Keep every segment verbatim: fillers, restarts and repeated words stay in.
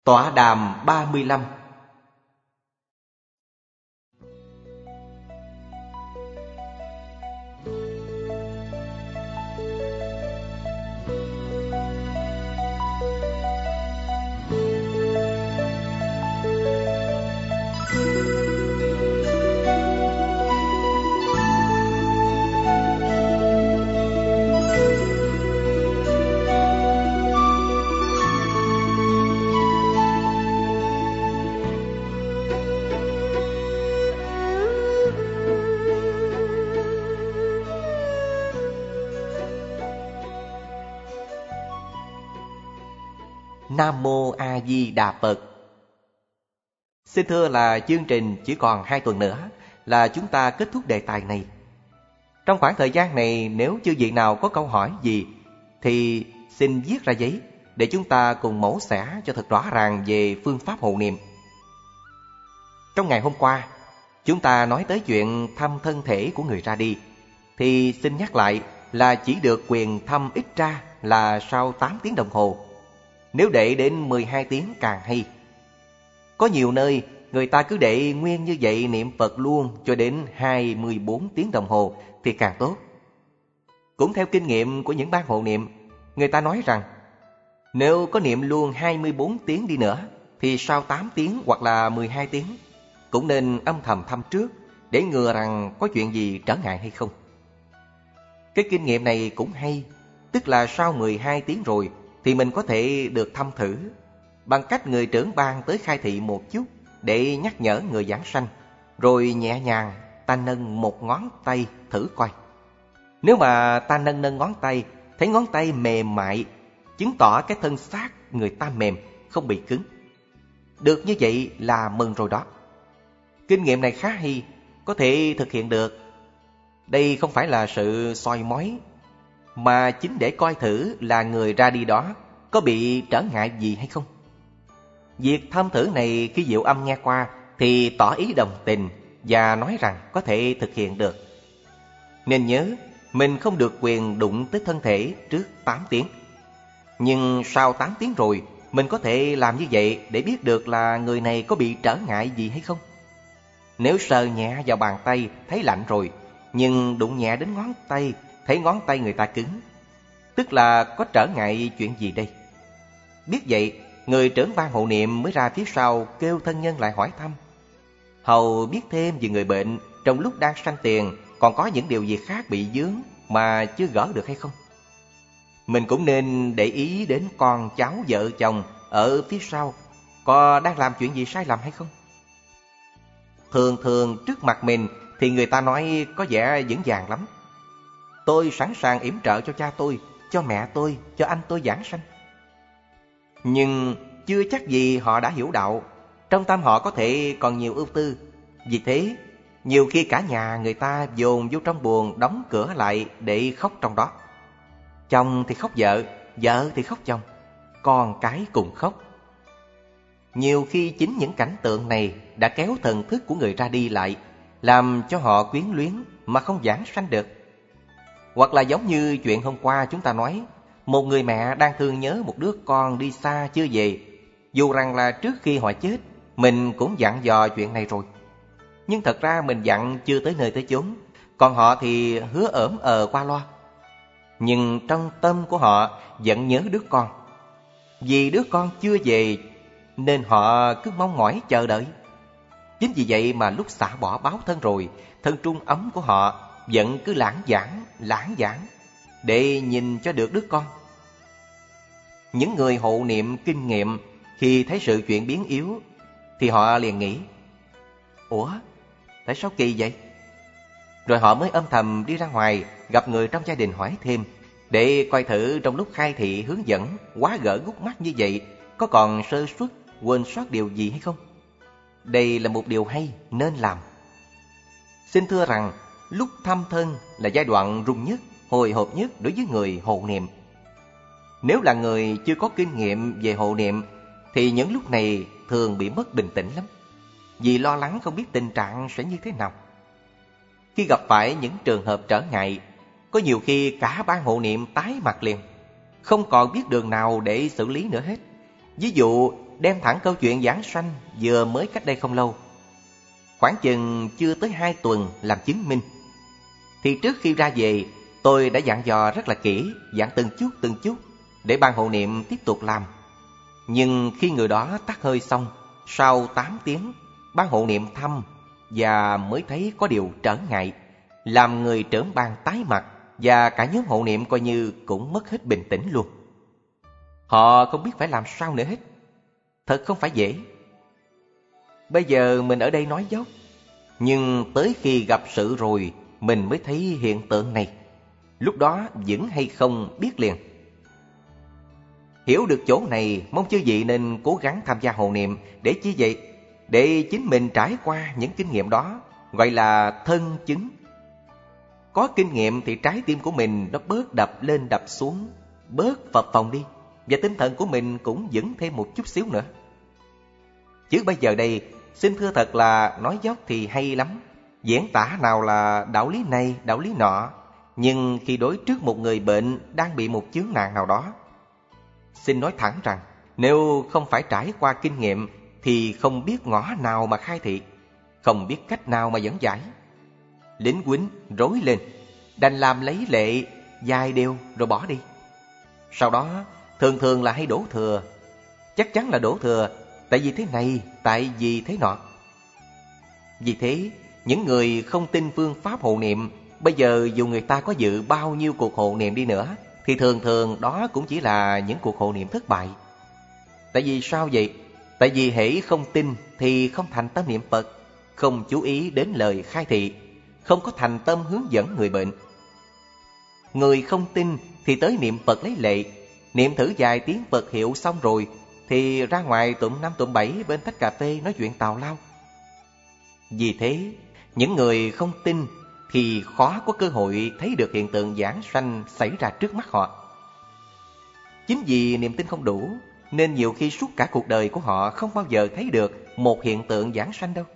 Tọa đàm ba mươi lăm. Nam Mô A Di Đà Phật. Xin thưa là chương trình chỉ còn hai tuần nữa là chúng ta kết thúc đề tài này. Trong khoảng thời gian này, nếu chư vị nào có câu hỏi gì thì xin viết ra giấy để chúng ta cùng mổ xẻ cho thật rõ ràng về phương pháp hộ niệm. Trong ngày hôm qua, chúng ta nói tới chuyện thăm thân thể của người ra đi, thì xin nhắc lại là chỉ được quyền thăm ít ra là sau tám tiếng đồng hồ. Nếu để đến mười hai tiếng càng hay. Có nhiều nơi người ta cứ để nguyên như vậy niệm Phật luôn cho đến hai mươi bốn tiếng đồng hồ thì càng tốt. Cũng theo kinh nghiệm của những ban hộ niệm, người ta nói rằng nếu có niệm luôn hai mươi bốn tiếng đi nữa thì sau tám tiếng hoặc là mười hai tiếng cũng nên âm thầm thăm trước để ngừa rằng có chuyện gì trở ngại hay không. Cái kinh nghiệm này cũng hay, tức là sau mười hai tiếng rồi thì mình có thể được thăm thử bằng cách người trưởng ban tới khai thị một chút để nhắc nhở người giảng sanh, rồi nhẹ nhàng ta nâng một ngón tay thử coi. Nếu mà ta nâng nâng ngón tay, thấy ngón tay mềm mại, chứng tỏ cái thân xác người ta mềm, không bị cứng. Được như vậy là mừng rồi đó. Kinh nghiệm này khá hay, có thể thực hiện được. Đây không phải là sự soi mói, mà chính để coi thử là người ra đi đó có bị trở ngại gì hay không. Việc thăm thử này khi Diệu Âm nghe qua thì tỏ ý đồng tình và nói rằng có thể thực hiện được. Nên nhớ, mình không được quyền đụng tới thân thể trước tám tiếng. Nhưng sau tám tiếng rồi, mình có thể làm như vậy để biết được là người này có bị trở ngại gì hay không. Nếu sờ nhẹ vào bàn tay thấy lạnh rồi, nhưng đụng nhẹ đến ngón tay thấy ngón tay người ta cứng, tức là có trở ngại chuyện gì đây? Biết vậy, người trưởng ban hộ niệm mới ra phía sau kêu thân nhân lại hỏi thăm, hầu biết thêm về người bệnh trong lúc đang sanh tiền còn có những điều gì khác bị vướng mà chưa gỡ được hay không. Mình cũng nên để ý đến con cháu vợ chồng ở phía sau có đang làm chuyện gì sai lầm hay không. Thường thường trước mặt mình thì người ta nói có vẻ vững vàng lắm. Tôi sẵn sàng yểm trợ cho cha tôi, cho mẹ tôi, cho anh tôi giảng sanh. Nhưng chưa chắc gì họ đã hiểu đạo, trong tâm họ có thể còn nhiều ưu tư. Vì thế, nhiều khi cả nhà người ta dồn vô trong buồng, đóng cửa lại để khóc trong đó. Chồng thì khóc vợ, vợ thì khóc chồng, con cái cùng khóc. Nhiều khi chính những cảnh tượng này đã kéo thần thức của người ra đi lại, làm cho họ quyến luyến mà không giảng sanh được. Hoặc là giống như chuyện hôm qua chúng ta nói, một người mẹ đang thương nhớ một đứa con đi xa chưa về, dù rằng là trước khi họ chết mình cũng dặn dò chuyện này rồi, nhưng thật ra mình dặn chưa tới nơi tới chốn, còn họ thì hứa ỡm ờ qua loa. Nhưng trong tâm của họ vẫn nhớ đứa con. Vì đứa con chưa về nên họ cứ mong mỏi chờ đợi. Chính vì vậy mà lúc xả bỏ báo thân rồi, thân trung ấm của họ vẫn cứ lãng vãng, lãng vãng để nhìn cho được đứa con. Những người hộ niệm kinh nghiệm khi thấy sự chuyển biến yếu thì họ liền nghĩ, ủa, tại sao kỳ vậy? Rồi họ mới âm thầm đi ra ngoài gặp người trong gia đình hỏi thêm, để coi thử trong lúc khai thị hướng dẫn quá gỡ gút mắt như vậy có còn sơ suất, quên sót điều gì hay không. Đây là một điều hay nên làm. Xin thưa rằng lúc thăm thân là giai đoạn rung nhất, hồi hộp nhất đối với người hộ niệm. Nếu là người chưa có kinh nghiệm về hộ niệm thì những lúc này thường bị mất bình tĩnh lắm, vì lo lắng không biết tình trạng sẽ như thế nào. Khi gặp phải những trường hợp trở ngại, có nhiều khi cả ban hộ niệm tái mặt liền, không còn biết đường nào để xử lý nữa hết. Ví dụ đem thẳng câu chuyện giảng sanh vừa mới cách đây không lâu, khoảng chừng chưa tới hai tuần làm chứng minh. Thì trước khi ra về, tôi đã dặn dò rất là kỹ, dặn từng chút từng chút để ban hộ niệm tiếp tục làm. Nhưng khi người đó tắt hơi xong, sau tám tiếng, ban hộ niệm thăm và mới thấy có điều trở ngại, làm người trưởng ban tái mặt và cả nhóm hộ niệm coi như cũng mất hết bình tĩnh luôn. Họ không biết phải làm sao nữa hết. Thật không phải dễ. Bây giờ mình ở đây nói dốc, nhưng tới khi gặp sự rồi mình mới thấy hiện tượng này. Lúc đó vững hay không biết liền. Hiểu được chỗ này, mong chư vị nên cố gắng tham gia hộ niệm. Để chi vậy? Để chính mình trải qua những kinh nghiệm đó, gọi là thân chứng. Có kinh nghiệm thì trái tim của mình nó bớt đập lên đập xuống, bớt phập phồng đi, và tinh thần của mình cũng vững thêm một chút xíu nữa. Chứ bây giờ đây, xin thưa thật là nói dốc thì hay lắm, diễn tả nào là đạo lý này, đạo lý nọ. Nhưng khi đối trước một người bệnh đang bị một chướng nạn nào đó, xin nói thẳng rằng, nếu không phải trải qua kinh nghiệm thì không biết ngõ nào mà khai thị, không biết cách nào mà dẫn giải. Lính quýnh rối lên, đành làm lấy lệ vài điều rồi bỏ đi. Sau đó thường thường là hay đổ thừa. Chắc chắn là đổ thừa, tại vì thế này, tại vì thế nọ. Vì thế, những người không tin phương pháp hộ niệm, bây giờ dù người ta có dự bao nhiêu cuộc hộ niệm đi nữa, thì thường thường đó cũng chỉ là những cuộc hộ niệm thất bại. Tại vì sao vậy? Tại vì hễ không tin thì không thành tâm niệm Phật, không chú ý đến lời khai thị, không có thành tâm hướng dẫn người bệnh. Người không tin thì tới niệm Phật lấy lệ, niệm thử vài tiếng Phật hiệu xong rồi thì ra ngoài tụm năm tụm bảy bên tách cà phê nói chuyện tào lao. Vì thế, những người không tin thì khó có cơ hội thấy được hiện tượng giảng sanh xảy ra trước mắt họ. Chính vì niềm tin không đủ, nên nhiều khi suốt cả cuộc đời của họ không bao giờ thấy được một hiện tượng giảng sanh đâu.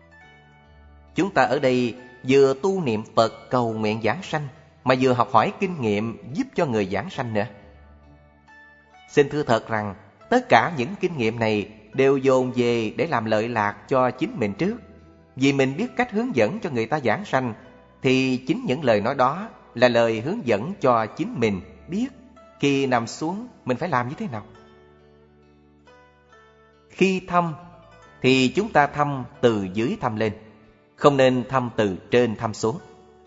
Chúng ta ở đây vừa tu niệm Phật cầu nguyện giảng sanh, mà vừa học hỏi kinh nghiệm giúp cho người giảng sanh nữa. Xin thưa thật rằng, tất cả những kinh nghiệm này đều dồn về để làm lợi lạc cho chính mình trước. Vì mình biết cách hướng dẫn cho người ta giảng sanh, thì chính những lời nói đó là lời hướng dẫn cho chính mình biết khi nằm xuống mình phải làm như thế nào. Khi thăm thì chúng ta thăm từ dưới thăm lên, không nên thăm từ trên thăm xuống.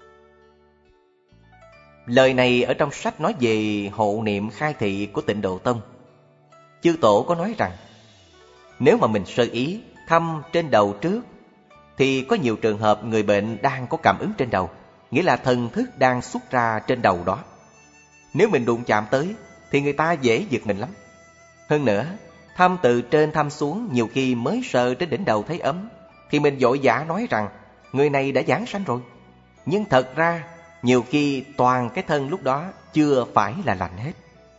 Lời này ở trong sách nói về hộ niệm khai thị của Tịnh Độ Tông. Chư Tổ có nói rằng, nếu mà mình sơ ý thăm trên đầu trước, thì có nhiều trường hợp người bệnh đang có cảm ứng trên đầu, nghĩa là thần thức đang xuất ra trên đầu đó. Nếu mình đụng chạm tới thì người ta dễ giật mình lắm. Hơn nữa, thăm từ trên thăm xuống, nhiều khi mới sờ trên đỉnh đầu thấy ấm thì mình vội vã nói rằng người này đã giảng sanh rồi. Nhưng thật ra nhiều khi toàn cái thân lúc đó chưa phải là lành hết.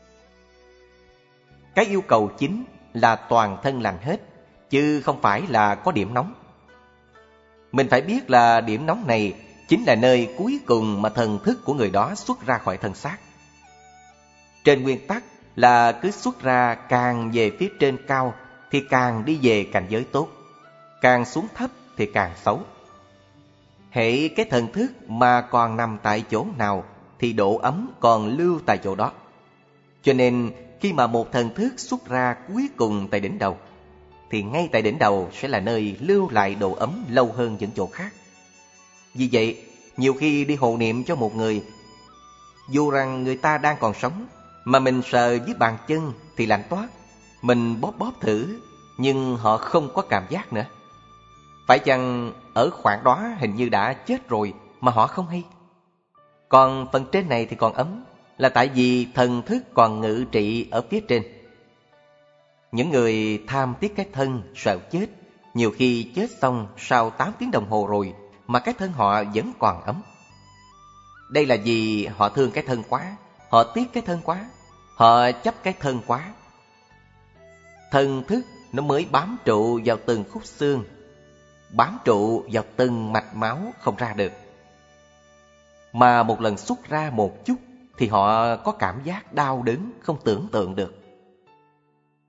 Cái yêu cầu chính là toàn thân lành hết, chứ không phải là có điểm nóng. Mình phải biết là điểm nóng này chính là nơi cuối cùng mà thần thức của người đó xuất ra khỏi thân xác. Trên nguyên tắc là cứ xuất ra càng về phía trên cao thì càng đi về cảnh giới tốt, càng xuống thấp thì càng xấu. Hễ cái thần thức mà còn nằm tại chỗ nào thì độ ấm còn lưu tại chỗ đó. Cho nên khi mà một thần thức xuất ra cuối cùng tại đỉnh đầu, thì ngay tại đỉnh đầu sẽ là nơi lưu lại độ ấm lâu hơn những chỗ khác. Vì vậy, nhiều khi đi hộ niệm cho một người, dù rằng người ta đang còn sống, mà mình sờ dưới bàn chân thì lạnh toát, mình bóp bóp thử, nhưng họ không có cảm giác nữa. Phải chăng ở khoảng đó hình như đã chết rồi mà họ không hay? Còn phần trên này thì còn ấm, là tại vì thần thức còn ngự trị ở phía trên. Những người tham tiếc cái thân, sợ chết, nhiều khi chết xong sau tám tiếng đồng hồ rồi mà cái thân họ vẫn còn ấm. Đây là vì họ thương cái thân quá, họ tiếc cái thân quá, họ chấp cái thân quá. Thần thức nó mới bám trụ vào từng khúc xương, bám trụ vào từng mạch máu không ra được. Mà một lần xuất ra một chút thì họ có cảm giác đau đớn không tưởng tượng được.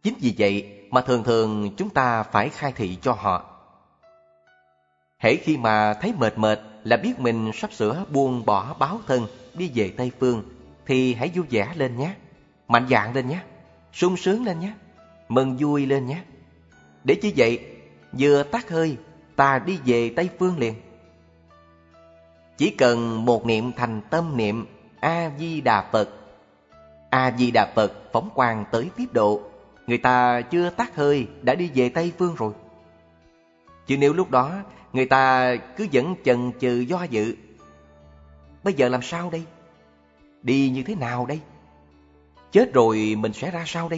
Chính vì vậy mà thường thường chúng ta phải khai thị cho họ. Hễ khi mà thấy mệt mệt là biết mình sắp sửa buông bỏ báo thân đi về Tây Phương, thì hãy vui vẻ lên nhé, mạnh dạn lên nhé, sung sướng lên nhé, mừng vui lên nhé. Để chứ vậy, vừa tắt hơi, ta đi về Tây Phương liền. Chỉ cần một niệm thành tâm niệm A-di-đà Phật. A-di-đà Phật phóng quang tới tiếp độ, người ta chưa tắt hơi đã đi về Tây Phương rồi. Chứ nếu lúc đó người ta cứ vẫn chần chừ do dự, bây giờ làm sao đây? Đi như thế nào đây? Chết rồi mình sẽ ra sao đây?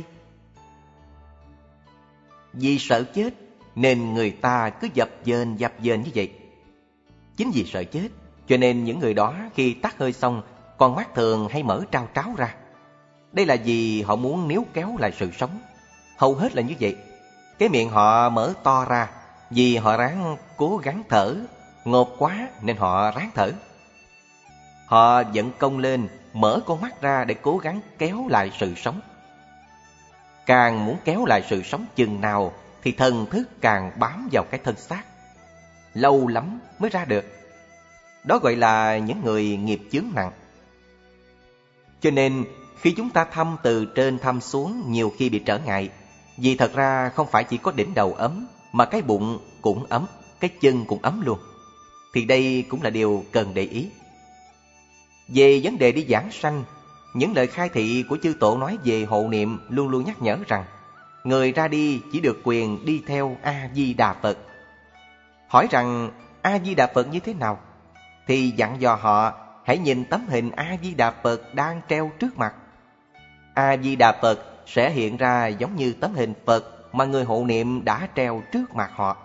Vì sợ chết nên người ta cứ dập dềnh dập dềnh như vậy. Chính vì sợ chết cho nên những người đó khi tắt hơi xong, con mắt thường hay mở trao tráo ra. Đây là vì họ muốn níu kéo lại sự sống. Hầu hết là như vậy. Cái miệng họ mở to ra vì họ ráng cố gắng thở, ngộp quá nên họ ráng thở. Họ vận công lên, mở con mắt ra để cố gắng kéo lại sự sống. Càng muốn kéo lại sự sống chừng nào thì thần thức càng bám vào cái thân xác. Lâu lắm mới ra được. Đó gọi là những người nghiệp chướng nặng. Cho nên khi chúng ta thăm từ trên thăm xuống nhiều khi bị trở ngại. Vì thật ra không phải chỉ có đỉnh đầu ấm, mà cái bụng cũng ấm, cái chân cũng ấm luôn. Thì đây cũng là điều cần để ý. Về vấn đề đi giảng sanh, những lời khai thị của chư tổ nói về hộ niệm luôn luôn nhắc nhở rằng người ra đi chỉ được quyền đi theo A-di-đà Phật. Hỏi rằng A-di-đà Phật như thế nào? Thì dặn dò họ hãy nhìn tấm hình A-di-đà Phật đang treo trước mặt. A-di-đà Phật sẽ hiện ra giống như tấm hình Phật mà người hộ niệm đã treo trước mặt họ.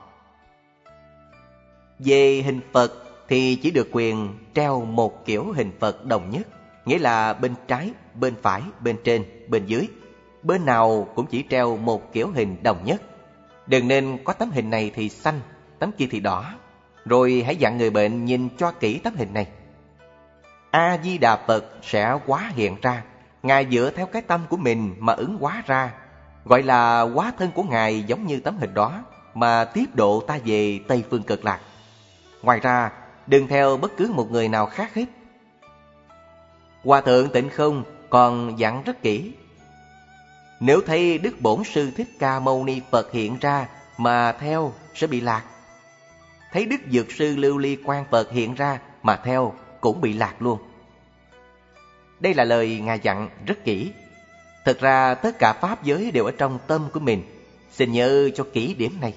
Về hình Phật thì chỉ được quyền treo một kiểu hình Phật đồng nhất, nghĩa là bên trái, bên phải, bên trên, bên dưới. Bên nào cũng chỉ treo một kiểu hình đồng nhất. Đừng nên có tấm hình này thì xanh, tấm kia thì đỏ. Rồi hãy dặn người bệnh nhìn cho kỹ tấm hình này. A-di-đà Phật sẽ hóa hiện ra. Ngài dựa theo cái tâm của mình mà ứng hóa ra, gọi là hóa thân của Ngài giống như tấm hình đó mà tiếp độ ta về Tây Phương Cực Lạc. Ngoài ra, đừng theo bất cứ một người nào khác hết. Hòa thượng Tịnh Không còn dặn rất kỹ. Nếu thấy Đức Bổn Sư Thích Ca Mâu Ni Phật hiện ra mà theo sẽ bị lạc. Thấy Đức Dược Sư Lưu Ly Quang Phật hiện ra mà theo cũng bị lạc luôn. Đây là lời Ngài dặn rất kỹ. Thực ra tất cả pháp giới đều ở trong tâm của mình. Xin nhớ cho kỹ điểm này.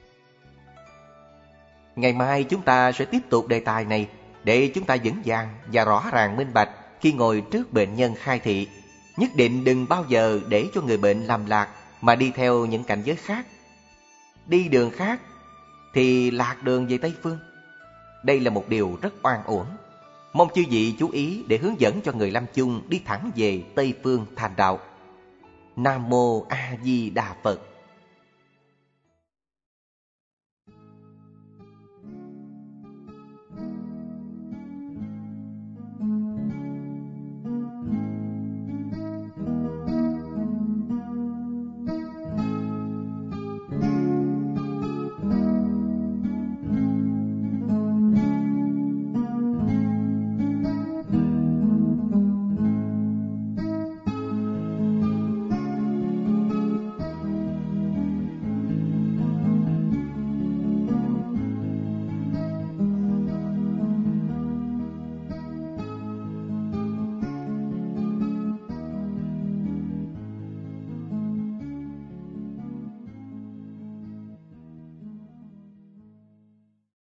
Ngày mai chúng ta sẽ tiếp tục đề tài này để chúng ta vững vàng và rõ ràng minh bạch khi ngồi trước bệnh nhân khai thị. Nhất định đừng bao giờ để cho người bệnh làm lạc mà đi theo những cảnh giới khác. Đi đường khác thì lạc đường về Tây Phương. Đây là một điều rất oan uổng. Mong chư vị chú ý để hướng dẫn cho người lâm chung đi thẳng về Tây Phương thành đạo. Nam Mô A Di Đà Phật.